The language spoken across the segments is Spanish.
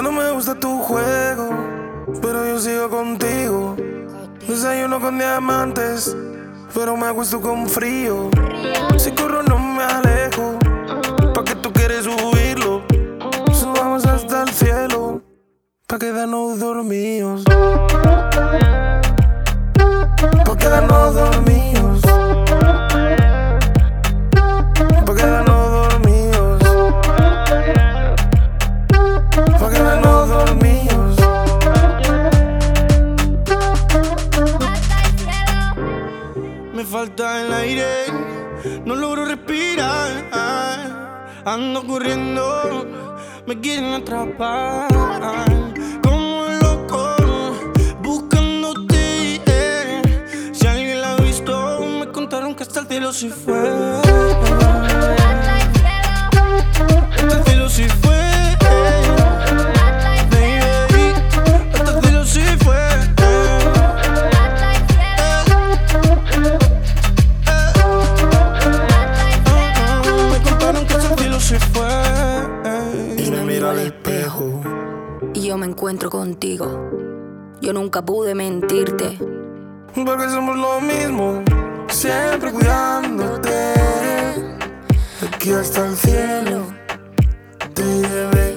Ya no me gusta tu juego, pero yo sigo contigo. Desayuno con diamantes, pero me acuesto con frío. Si corro no me alejo, ¿pa' qué tú quieres subirlo? Subamos hasta el cielo, pa' quedarnos dormidos. Pa' quedarnos dormidos. Pa' quedarnos dormidos. Pa' quedarnos dormidos. Me falta el aire, no logro respirar. Ando corriendo, me quieren atrapar. Como un loco, buscándote. Si alguien la ha visto, me contaron que hasta el cielo se fue. Hasta el cielo se fue. Baby, hasta el cielo se fue. Y me miro al espejo y yo me encuentro contigo. Yo nunca pude mentirte, porque somos lo mismo, siempre cuidándote. De aquí hasta el cielo te llevé.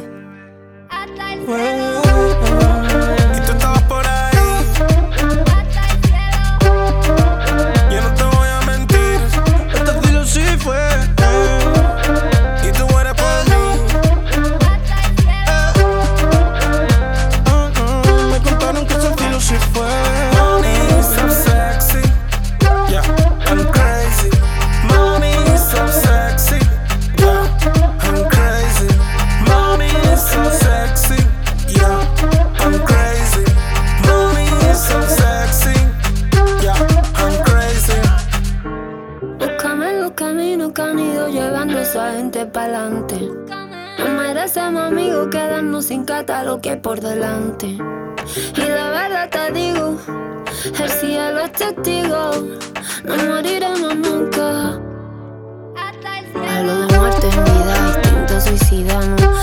Y tú estabas por ahí. Yo no te voy a mentir, Hasta el cielo se fue. y tú eres por mí. Me contaron que hasta el cielo se fue. Mommy so sexy, yeah, I'm crazy. Mommy so sexy, yeah, I'm crazy. Mommy so sexy, yeah, I'm crazy. Mommy so sexy, yeah, I'm crazy. Búscame los caminos que han ido llevando esa gente pa'lante. No merecemos amigos quedarnos sin catálogo que hay por delante. Y de verdad te digo, el cielo es testigo, no moriremos nunca. Hablo de muerte en vida, instinto suicida, no